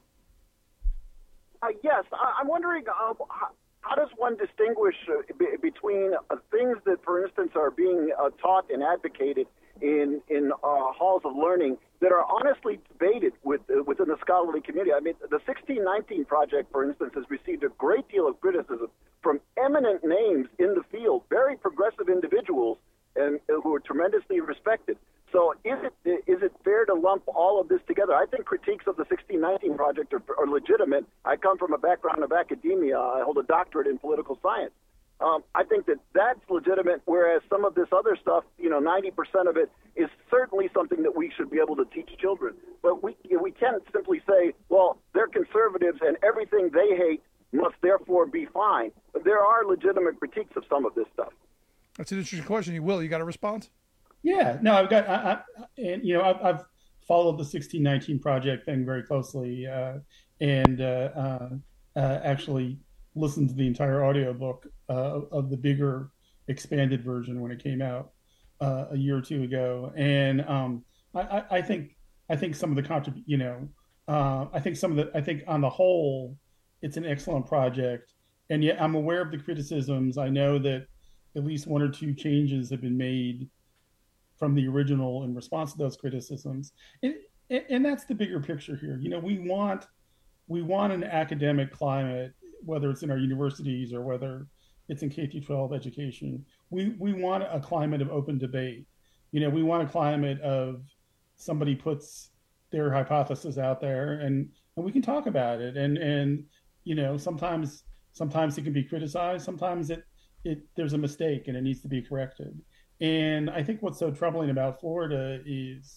Yes. I'm wondering, how does one distinguish between things that, for instance, are being taught and advocated in halls of learning that are honestly debated within the scholarly community? I mean, the 1619 Project, for instance, has received a great deal of criticism from eminent names in the field, very progressive individuals, and who are tremendously respected. So is it fair to lump all of this together? I think critiques of the 1619 Project are legitimate. I come from a background of academia. I hold a doctorate in political science. I think that's legitimate, whereas some of this other stuff, 90% of it is certainly something that we should be able to teach children. But we can't simply say, well, they're conservatives and everything they hate must therefore be fine. But there are legitimate critiques of some of this stuff. That's an interesting question. Will, you got a response? Yeah, no, I've got, I've followed the 1619 Project thing very closely, and actually listened to the entire audiobook of the bigger expanded version when it came out a year or two ago. And I think some of the I think on the whole, it's an excellent project. And yet I'm aware of the criticisms. I know that at least 1 or 2 changes have been made from the original in response to those criticisms. And that's the bigger picture here. We want we want an academic climate, whether it's in our universities or whether it's in K-12 education. We want a climate of open debate. We want a climate of somebody puts their hypothesis out there and we can talk about it. And sometimes it can be criticized. Sometimes there's a mistake and it needs to be corrected. And I think what's so troubling about Florida is,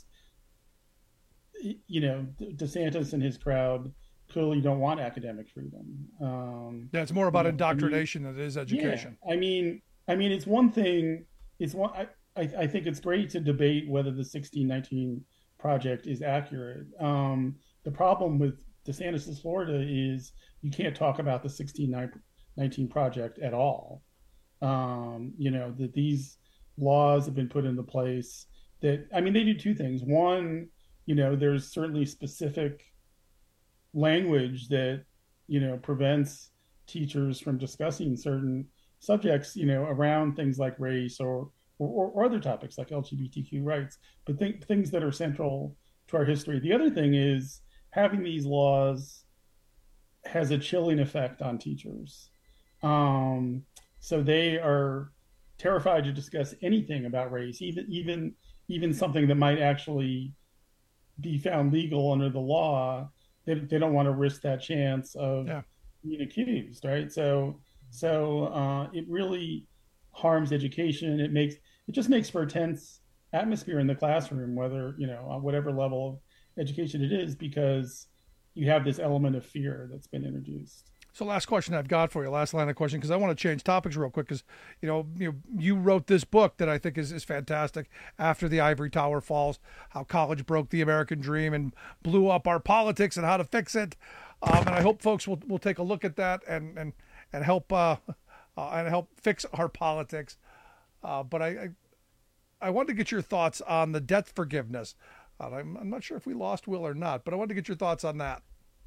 DeSantis and his crowd clearly don't want academic freedom. It's more about indoctrination than it is education. Yeah. I mean, it's one thing. I think it's great to debate whether the 1619 project is accurate. The problem with DeSantis' Florida is you can't talk about the 1619 project at all. That these laws have been put into place that, they do two things. One, there's certainly specific language that, prevents teachers from discussing certain subjects, around things like race or other topics like LGBTQ rights, but things that are central to our history. The other thing is having these laws has a chilling effect on teachers. So they are terrified to discuss anything about race, even something that might actually be found legal under the law. They don't want to risk that chance of being accused, right? So it really harms education. It just makes for a tense atmosphere in the classroom, whether on whatever level of education it is, because you have this element of fear that's been introduced. So last question I've got for you, last line of question, because I want to change topics real quick, because you wrote this book that I think is fantastic, After the Ivory Tower Falls, how college broke the American dream and blew up our politics and how to fix it. And I hope folks will take a look at that and help fix our politics. But I wanted to get your thoughts on the debt forgiveness. I'm not sure if we lost Will or not, but I wanted to get your thoughts on that.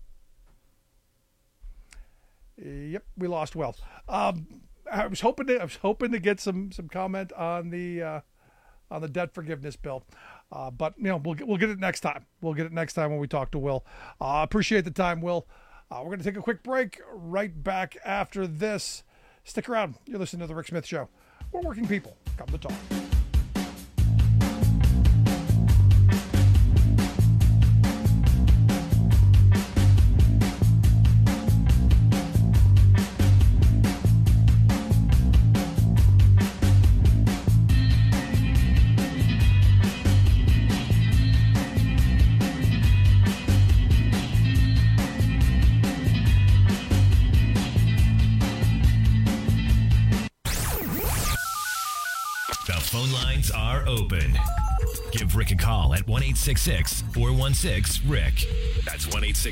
Yep, we lost Will. I was hoping to get some comment on the debt forgiveness bill, but we'll get it next time. We'll get it next time when we talk to Will. Appreciate the time, Will. We're going to take a quick break. Right back after this. Stick around. You're listening to the Rick Smith Show, where working people come to talk. Are open. Give Rick a call at 1-866-416-RICK. That's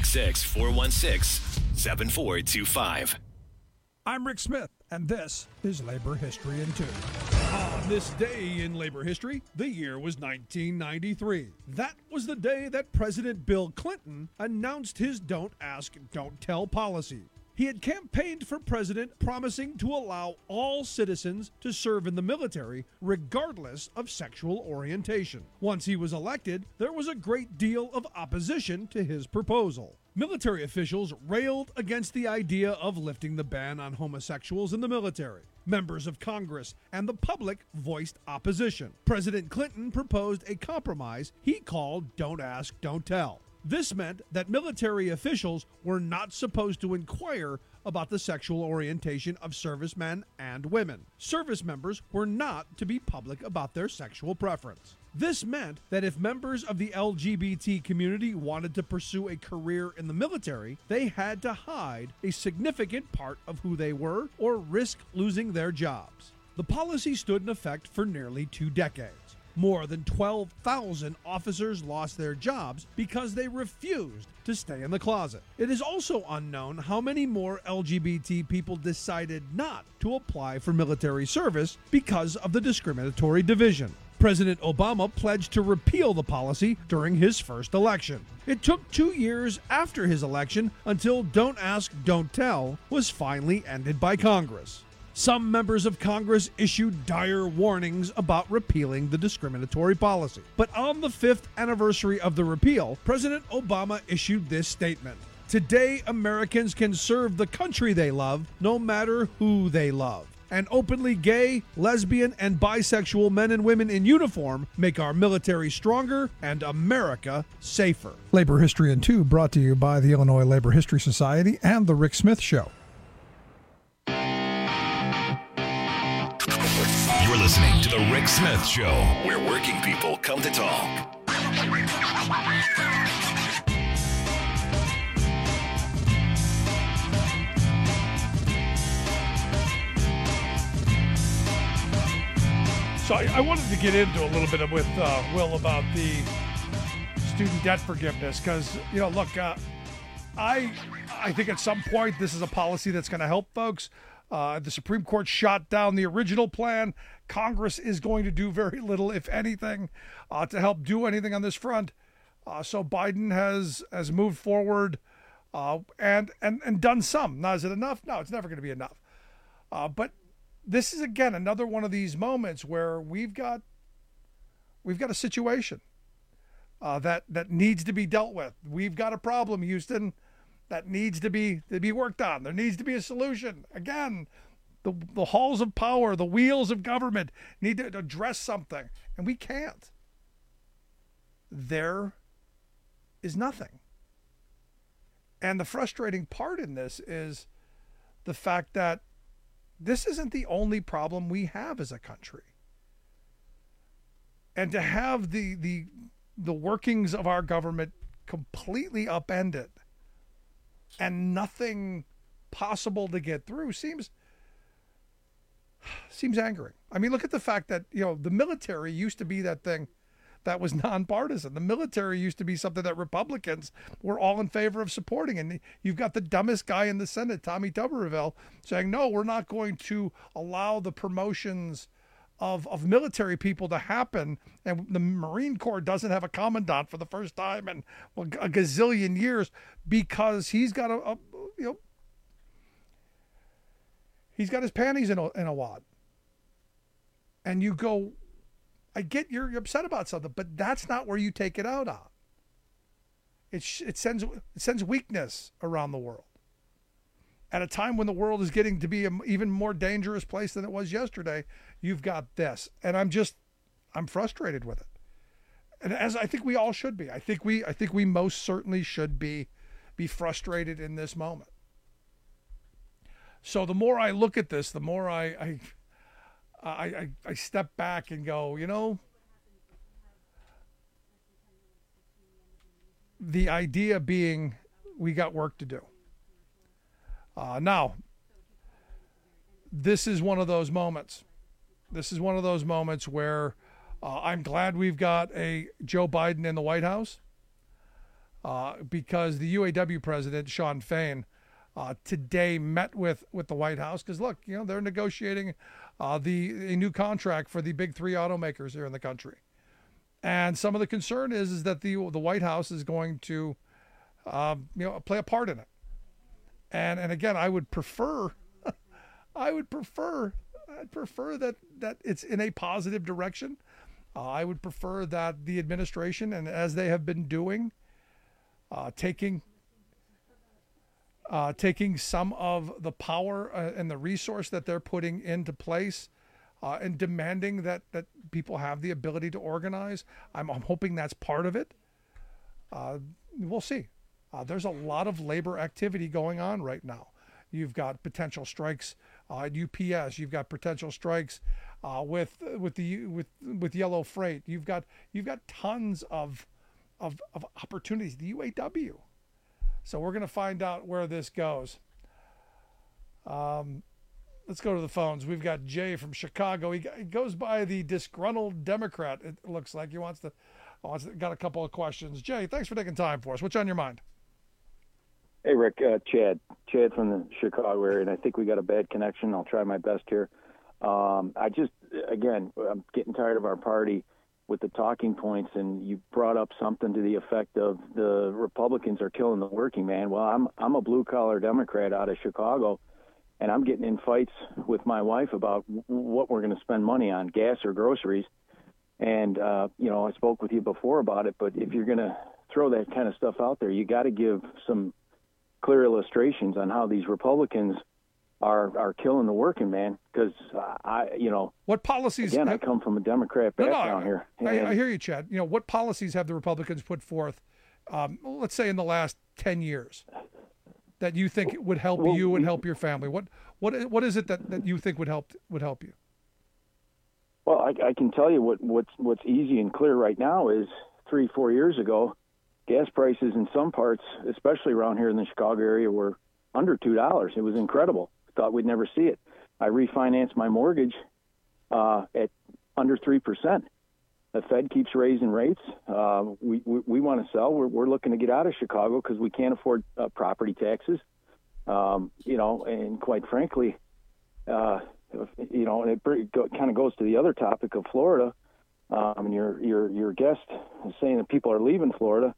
1-866-416-7425. I'm Rick Smith, and this is Labor History in 2. On this day in labor history, the year was 1993. That was the day that President Bill Clinton announced his Don't Ask, Don't Tell policy. He had campaigned for president, promising to allow all citizens to serve in the military, regardless of sexual orientation. Once he was elected, there was a great deal of opposition to his proposal. Military officials railed against the idea of lifting the ban on homosexuals in the military. Members of Congress and the public voiced opposition. President Clinton proposed a compromise he called Don't Ask, Don't Tell. This meant that military officials were not supposed to inquire about the sexual orientation of servicemen and women. Service members were not to be public about their sexual preference. This meant that if members of the LGBT community wanted to pursue a career in the military, they had to hide a significant part of who they were or risk losing their jobs. The policy stood in effect for nearly 2 decades. More than 12,000 officers lost their jobs because they refused to stay in the closet. It is also unknown how many more LGBT people decided not to apply for military service because of the discriminatory division. President Obama pledged to repeal the policy during his first election. It took 2 years after his election until Don't Ask, Don't Tell was finally ended by Congress. Some members of Congress issued dire warnings about repealing the discriminatory policy. But on the 5th anniversary of the repeal, President Obama issued this statement: Today, Americans can serve the country they love, no matter who they love. And openly gay, lesbian, and bisexual men and women in uniform make our military stronger and America safer. Labor History in 2 brought to you by the Illinois Labor History Society and The Rick Smith Show. You're listening to The Rick Smith Show, where working people come to talk. So I wanted to get into a little bit with Will about the student debt forgiveness because, look, I think at some point this is a policy that's going to help folks. The Supreme Court shot down the original plan. Congress is going to do very little, if anything, to help do anything on this front. So Biden has moved forward and done some. Now, is it enough? No, it's never going to be enough. But this is, again, another one of these moments where we've got a situation that needs to be dealt with. We've got a problem, Houston, that needs to be worked on. There needs to be a solution. Again, the halls of power, the wheels of government need to address something, and we can't. There is nothing. And the frustrating part in this is the fact that this isn't the only problem we have as a country. And to have the workings of our government completely upended and nothing possible to get through seems angering. I mean, look at the fact that, the military used to be that thing that was nonpartisan. The military used to be something that Republicans were all in favor of supporting. And you've got the dumbest guy in the Senate, Tommy Tuberville, saying, no, we're not going to allow the promotions of military people to happen. And the Marine Corps doesn't have a commandant for the first time in a gazillion years because he's got he's got his panties in a wad. And you go, I get you're upset about something, but that's not where you take it out on. It sends weakness around the world. At a time when the world is getting to be an even more dangerous place than it was yesterday, you've got this, and I'm frustrated with it. And as I think we all should be. I think we most certainly should be frustrated in this moment. So the more I look at this, the more I step back and go, the idea being we got work to do. Now, this is one of those moments. This is one of those moments where I'm glad we've got a Joe Biden in the White House because the UAW president, Shawn Fain, today met with the White House because, look, they're negotiating a new contract for the big three automakers here in the country. And some of the concern is that the White House is going to play a part in it. And again, I would prefer that it's in a positive direction. I would prefer that the administration, and as they have been doing, taking some of the power and the resource that they're putting into place and demanding that people have the ability to organize. I'm hoping that's part of it. We'll see. There's a lot of labor activity going on right now. You've got potential strikes at UPS. You've got potential strikes with Yellow Freight. You've got tons of opportunities. The UAW. So we're going to find out where this goes. Let's go to the phones. We've got Jay from Chicago. He goes by the disgruntled Democrat. It looks like he got a couple of questions. Jay, thanks for taking time for us. What's on your mind? Hey, Rick, Chad from the Chicago area, and I think we got a bad connection. I'll try my best here. I'm getting tired of our party with the talking points, and you brought up something to the effect of the Republicans are killing the working man. Well, I'm a blue-collar Democrat out of Chicago, and I'm getting in fights with my wife about what we're going to spend money on, gas or groceries. And, I spoke with you before about it, but if you're going to throw that kind of stuff out there, you got to give some clear illustrations on how these Republicans are killing the working man. Because what policies? Again, I come from a Democrat background here. I hear you, Chad. What policies have the Republicans put forth? Let's say in the last 10 years, that you think would help you and help your family. What is it that you think would help you? Well, I can tell you what's easy and clear right now is 3-4 years ago, gas prices in some parts, especially around here in the Chicago area, were under $2. It was incredible. Thought we'd never see it. I refinanced my mortgage at under 3%. The Fed keeps raising rates. We want to sell. We're looking to get out of Chicago because we can't afford property taxes. And quite frankly, and it kind of goes to the other topic of Florida. And your guest is saying that people are leaving Florida.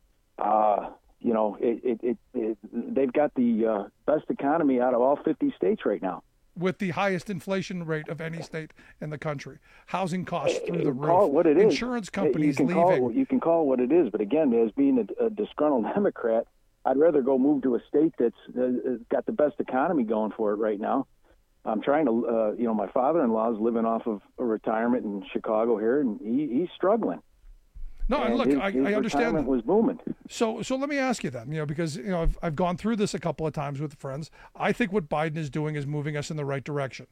They've got the best economy out of all 50 states right now, with the highest inflation rate of any state in the country. Housing costs through the roof. Call it what it is. Insurance companies you leaving. can call it what it is, but again, as being a disgruntled Democrat, I'd rather go move to a state that's got the best economy going for it right now. I'm trying to, my father-in-law is living off of a retirement in Chicago here, and he's struggling. No, and look, I understand. Retirement was booming. So let me ask you then, because I've gone through this a couple of times with friends. I think what Biden is doing is moving us in the right direction.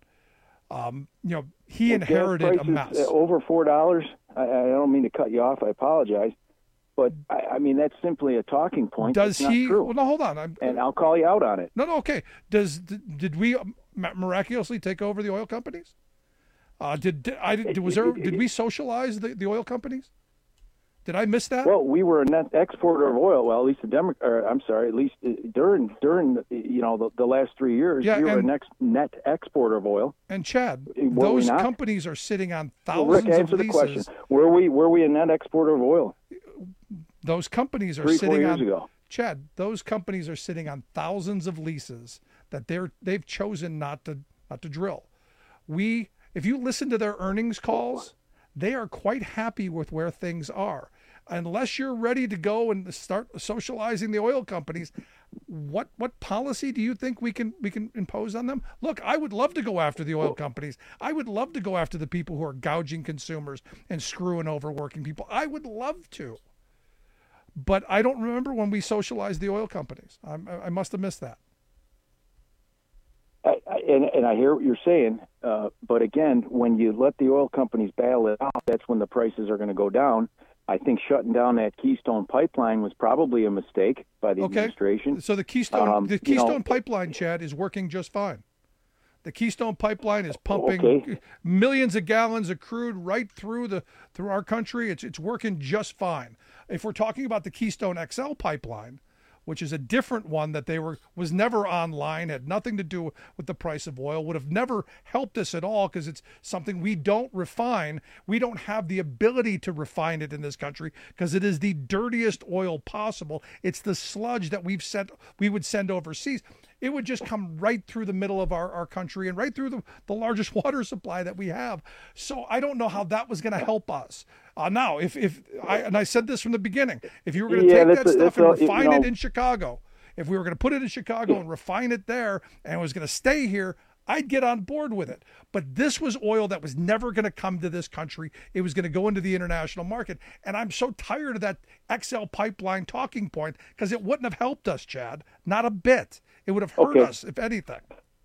He inherited a mess. Over $4. I don't mean to cut you off. I apologize, but I mean that's simply a talking point. Does it's he? Not true. Well, no, hold on. And I'll call you out on it. No, okay. Did we miraculously take over the oil companies? Did we socialize the oil companies? Did I miss that? Well, we were a net exporter of oil. Well, at least during the last 3 years, we were a net exporter of oil. And Chad, those companies are sitting on thousands Rick, answer of leases. The question. Were we a net exporter of oil? Those companies are 3-4 years ago. Chad, those companies are sitting on thousands of leases that they've chosen not to drill. If you listen to their earnings calls, they are quite happy with where things are. Unless you're ready to go and start socializing the oil companies, what policy do you think we can impose on them? Look, I would love to go after the oil companies. I would love to go after the people who are gouging consumers and screwing over working people. I would love to. But I don't remember when we socialized the oil companies. I must have missed that. And I hear what you're saying, but again, when you let the oil companies battle it out, that's when the prices are going to go down. I think shutting down that Keystone pipeline was probably a mistake by the administration. So the Keystone pipeline, Chad, is working just fine. The Keystone pipeline is pumping millions of gallons of crude right through our country. It's working just fine. If we're talking about the Keystone XL pipeline, which is a different one that was never online, had nothing to do with the price of oil, would have never helped us at all because it's something we don't refine. We don't have the ability to refine it in this country because it is the dirtiest oil possible. It's the sludge that we would send overseas. It would just come right through the middle of our country and right through the largest water supply that we have. So I don't know how that was going to help us. Now, I said this from the beginning, if you were going to take that stuff and refine it in Chicago, if we were going to put it in Chicago and refine it there and it was going to stay here, I'd get on board with it. But this was oil that was never going to come to this country. It was going to go into the international market. And I'm so tired of that XL pipeline talking point because it wouldn't have helped us, Chad. Not a bit. It would have hurt us, if anything.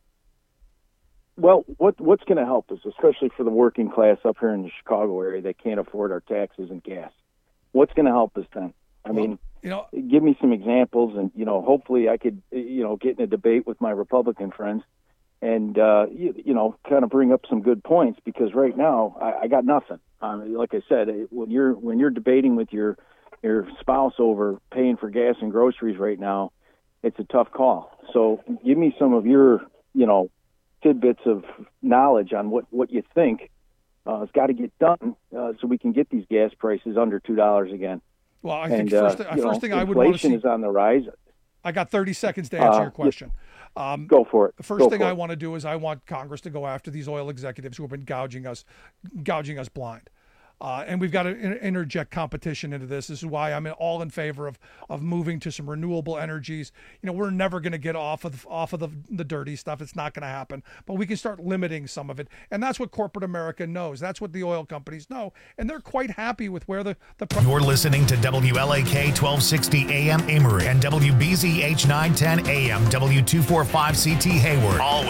Well, what's going to help us, especially for the working class up here in the Chicago area that can't afford our taxes and gas? What's going to help us then? I mean, give me some examples, and hopefully I could, get in a debate with my Republican friends, and kind of bring up some good points. Because right now I got nothing. Like I said, when you're debating with your spouse over paying for gas and groceries right now, it's a tough call. So give me some of your, tidbits of knowledge on what you think has got to get done so we can get these gas prices under $2 again. Well, I think first thing I would want to see, inflation is on the rise. I got 30 seconds to answer your question. Go for it. The first thing I want to do is I want Congress to go after these oil executives who have been gouging us blind. And we've got to interject competition into this. This is why I'm all in favor of moving to some renewable energies. We're never going to get off of the dirty stuff. It's not going to happen. But we can start limiting some of it. And that's what corporate America knows. That's what the oil companies know. And they're quite happy with where the You're listening to WLAK 1260 AM Emory and WBZH 910 AM W245CT Hayward. Always